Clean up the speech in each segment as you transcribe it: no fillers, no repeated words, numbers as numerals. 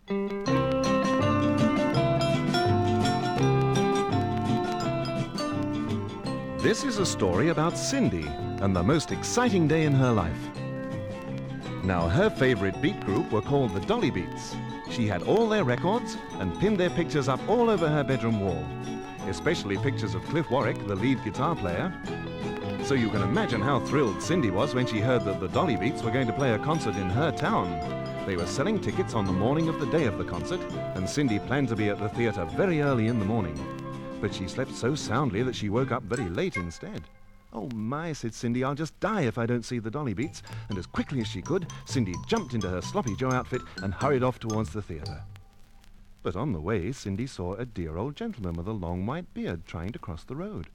This is a story about Cindy and the most exciting day in her life. Now, her favourite beat group were called the Dolly Beats. She had all their records and pinned their pictures up all over her bedroom wall, especially pictures of Cliff Warwick, the lead guitar player. So you can imagine how thrilled Cindy was when she heard that the Dolly Beats were going to play a concert in her town. They were selling tickets on the morning of the day of the concert, and Cindy planned to be at the theatre very early in the morning. But she slept so soundly that she woke up very late instead. "Oh my," said Cindy, "I'll just die if I don't see the Dolly Beats." And as quickly as she could, Cindy jumped into her Sloppy Joe outfit and hurried off towards the theatre. But on the way, Cindy saw a dear old gentleman with a long white beard trying to cross the road.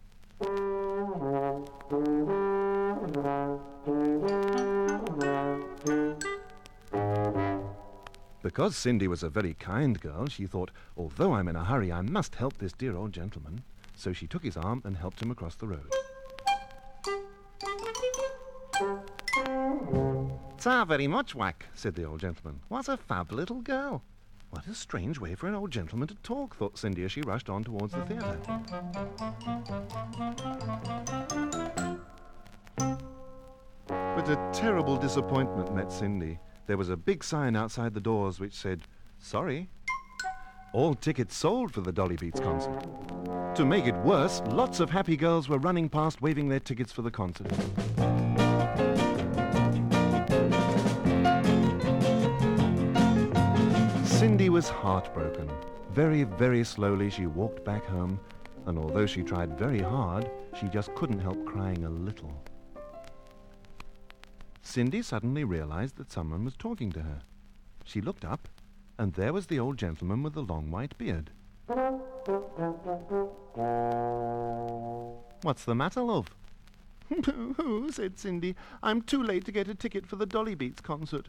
Because Cindy was a very kind girl, she thought, although I'm in a hurry, I must help this dear old gentleman. So she took his arm and helped him across the road. "Ta very much, Whack," said the old gentleman. "What a fab little girl." What a strange way for an old gentleman to talk, thought Cindy as she rushed on towards the theatre. But a terrible disappointment met Cindy. There was a big sign outside the doors which said, "Sorry, all tickets sold for the Dolly Beats concert." To make it worse, lots of happy girls were running past waving their tickets for the concert. Cindy was heartbroken. Very, very slowly she walked back home, and although she tried very hard, she just couldn't help crying a little. Cindy suddenly realized that someone was talking to her. She looked up, and there was the old gentleman with the long white beard. "What's the matter, love?" "Boo-hoo," said Cindy. "I'm too late to get a ticket for the Dolly Beats concert."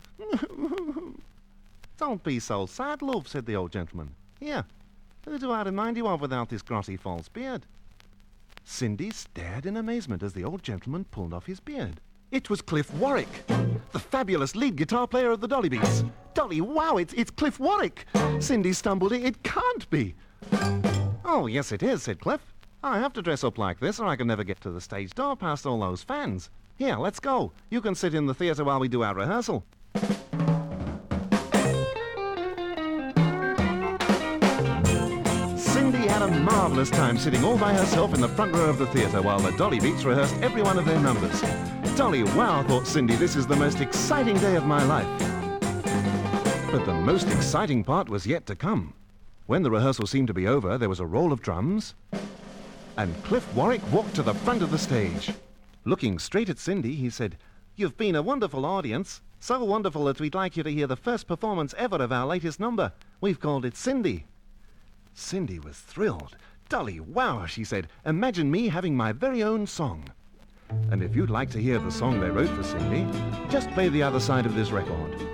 "Don't be so sad, love," said the old gentleman. "Here, who do I remind you of without this grotty false beard?" Cindy stared in amazement as the old gentleman pulled off his beard. It was Cliff Warwick, the fabulous lead guitar player of the Dolly Beats. "Dolly, wow, it's Cliff Warwick!" Cindy stumbled. "It can't be." "Oh, yes it is," said Cliff. "I have to dress up like this or I can never get to the stage door past all those fans. Here, let's go. You can sit in the theatre while we do our rehearsal." Cindy had a marvellous time sitting all by herself in the front row of the theatre while the Dolly Beats rehearsed every one of their numbers. "Dolly, wow," thought Cindy, "this is the most exciting day of my life." But the most exciting part was yet to come. When the rehearsal seemed to be over, there was a roll of drums, and Cliff Warwick walked to the front of the stage. Looking straight at Cindy, he said, "You've been a wonderful audience. So wonderful that we'd like you to hear the first performance ever of our latest number. We've called it Cindy." Cindy was thrilled. "Dolly, wow," she said. "Imagine me having my very own song." And if you'd like to hear the song they wrote for Cindy, just play the other side of this record.